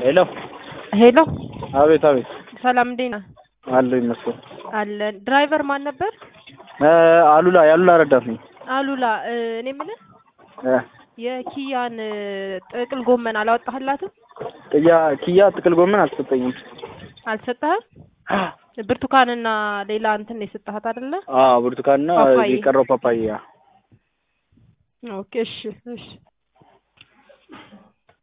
ሄሎ ሄሎ አቤት አቤት ሰላም እንዴና አለ ይመስል አለ ድራይቨር ማን ነበር? አሉላ ያሉላ ረዳት ነኝ። አሉላ እኔ ምን የኪያን ጥቅል ጎመን አላወጣህላትም? ኪያ ጥቅል ጎመን አልሰጠኝም። አልሰጠህም? ብርቱካንና ሌላ እንትን የሰጠሃት አይደለ? ብርቱካንና የቀረው ፓፓያ። ኦኬ እሺ